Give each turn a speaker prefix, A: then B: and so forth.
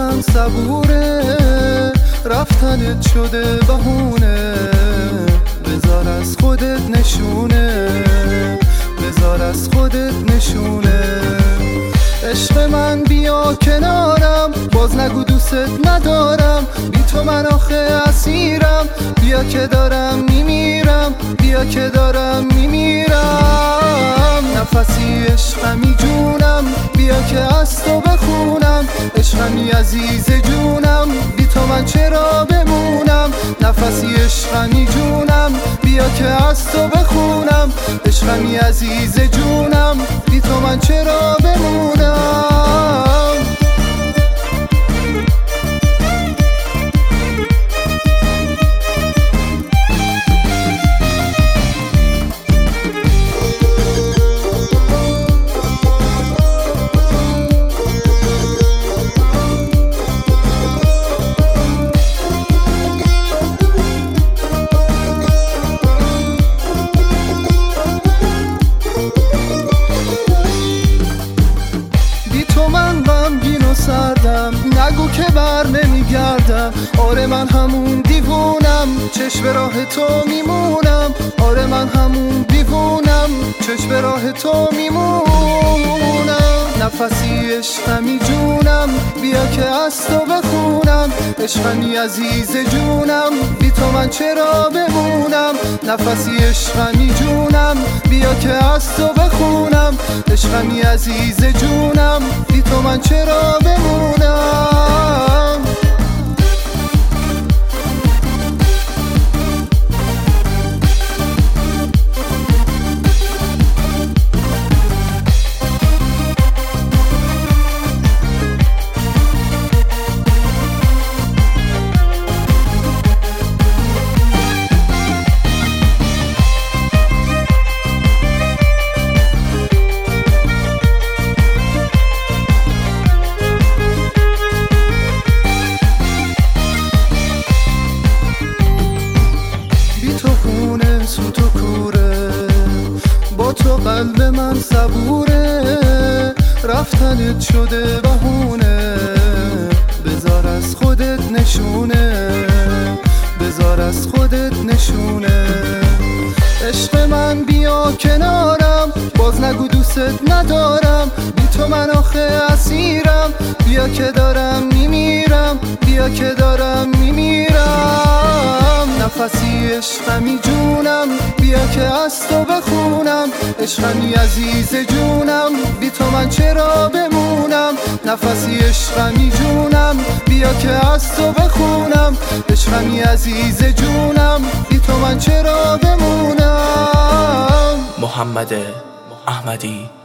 A: من صبوره، رفتنت شده بهونه. بذار از خودت نشونه، بذار از خودت نشونه. عشق من بیا کنارم، باز نگو دوست ندارم. بی تو من آخه اسیرم، بیا که دارم میمیرم، بیا که دارم میمیرم. نفسی عشقمی جونم، بیا که از تو بخونم. عشقمی عزیز جونم، بی تو من چرا بمونم. نفسی عشقمی جونم، بیا که از تو بخونم. عشقمی عزیز جونم، بی تو من چرا بمونم. من غمگین و سردم، نگو که بر نمیگردم. آره من همون دیوونم، چشم راه تو میمونم. آره من همون دیوونم، چشم راه تو میمونم. نفسی عشقمی جونم، بیا که از تو بخونم. عشقمی عزیز جونم، بی تو من چرا بمونم. نفسی عشقمی جونم، بیا که از تو بخونم. عشقمی عزیز جونم، بی تو من چرا بمونم. سوت و کوره، با تو قلب من صبوره. رفتنت شده بهونه، بذار از خودت نشونه، بذار از خودت نشونه. عشق من بیا کنارم، باز نگو دوست ندارم. بی تو من آخه اسیرم، بیا که دارم میمیرم، بیا که دارم میمیرم. نفسی عشقمی جونم، بیا که از تو بخونم. عشقمی عزیز جونم، بی تو من چرا بمونم. نفسی عشقمی جونم، بیا که از تو بخونم. عشقمی عزیز جونم، بی تو من چرا بمونم.
B: محمد احمدی